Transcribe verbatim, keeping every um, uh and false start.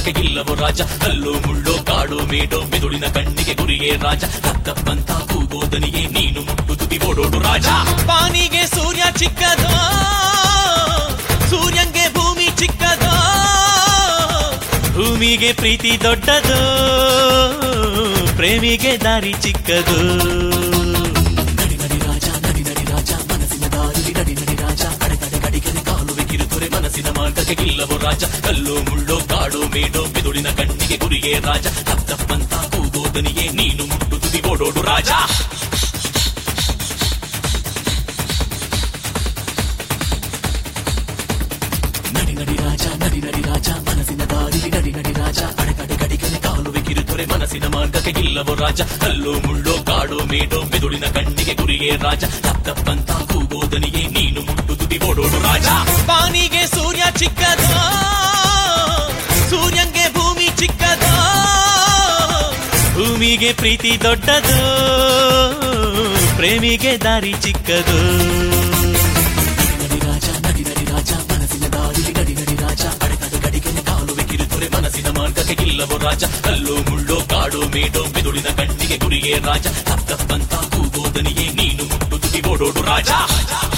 ಮಾರ್ಗಕ್ಕೆ ಇಲ್ಲವೋ ರಾಜ ಕಲ್ಲು ಮುಳ್ಳೋ ಕಾಡು ಮೇಡೋ ಮೆದುಳಿನ ಕಣ್ಣಿಗೆ ಗುರಿಯೇ ರಾಜ ತಪ್ಪಂತ ಕೂಗೋದನಿಗೆ ನೀನು ಮುಟ್ಟು ತುದಿ ಓಡೋಡು ರಾಜ ಪಾನಿಗೆ ಸೂರ್ಯ ಚಿಕ್ಕದೋ ಸೂರ್ಯಂಗೆ ಭೂಮಿ ಚಿಕ್ಕದೋ ಭೂಮಿಗೆ ಪ್ರೀತಿ ದೊಡ್ಡದೋ ಪ್ರೇಮಿಗೆ ದಾರಿ ಚಿಕ್ಕದು ನಡಿ ನಡಿ ರಾಜ ನಡಿ ನಡಿ ರಾಜ ಮನಸ್ಸಿನ ದಾರಿ ನಡಿ ನಡಿ ರಾಜ ಅಡೆತಡೆ ಗಡಿಗೆರೆ ಕಾಲುವೆ ಕಿರುತೊರೆ ಮನಸ್ಸಿನ ಮಾರ್ಗಕ್ಕೆ ಇಲ್ಲವೋ ರಾಜ ಕಲ್ಲು ಮುಳ್ಳೋ ಕಾಡು ಮೇಡೋ ಮೆದುಳಿನ ಕಣ್ಣಿಗೆ ಗುರಿಯೇ ರಾಜ ತಪ್ಪಂತ ಕೂಗೋದನಿಗೆ ನೀನು ಮುಟ್ಟು ತುದಿ ಓಡೋಡು ರಾಜ ನಡಿ ನಡಿ ರಾಜ ನಡಿ ನಡಿ ರಾಜ ಮನಸ್ಸಿನ ದಾರಿ ನಡಿ ನಡಿ ರಾಜ ಅಡೆತಡೆ ಗಡಿಗೆರೆ ಕಾಲುವೆ ಕಿರುತೊರೆ ಮನಸ್ಸಿನ ಮಾರ್ಗಕ್ಕೆ ಇಲ್ಲವೋ ರಾಜ ಕಲ್ಲು ಮುಳ್ಳೋ ಕಾಡು ಮೇಡೋ ಮೆದುಳಿನ ಕಣ್ಣಿಗೆ ಗುರಿಯೇ ರಾಜ ತಪ್ಪಂತ ಕೂಗೋದನಿಗೆ ನೀನು ಮುಟ್ಟು ತುದಿ ಓಡೋಡು ರಾಜ ಪಾನಿಗೆ ಸೂರ್ಯ ಚಿಕ್ಕದೋ ಸೂರ್ಯಂಗೆ ಭೂಮಿ ಚಿಕ್ಕದೋ ಭೂಮಿಗೆ ಪ್ರೀತಿ ದೊಡ್ಡದೋ ಪ್ರೇಮಿಗೆ ದಾರಿ ಚಿಕ್ಕದು ನಡಿ ರಾಜ ನಡಿ ನಡಿ ರಾಜ ಮನಸ್ಸಿನ ದಾರಿ ನಡಿ ನಡಿ ರಾಜ ಅಡೆತಡೆ ಗಡಿಗೆರೆ ಕಾಲುವೆ ಕಿರುತೊರೆ ಮನಸ್ಸಿನ ಮಾರ್ಗಕ್ಕೆ ಇಲ್ಲವೋ ರಾಜ ಕಲ್ಲು ಮುಳ್ಳೋ ಕಾಡು ಮೇಡೋ ಮೆದುಳಿನ ಕಣ್ಣಿಗೆ ಗುರಿಯೇ ರಾಜ ತಪ್ಪಂತ ಕೂಗೋದನಿಗೆ ನೀನು ಮುಟ್ಟು ತುದಿ ಓಡೋಡು ರಾಜ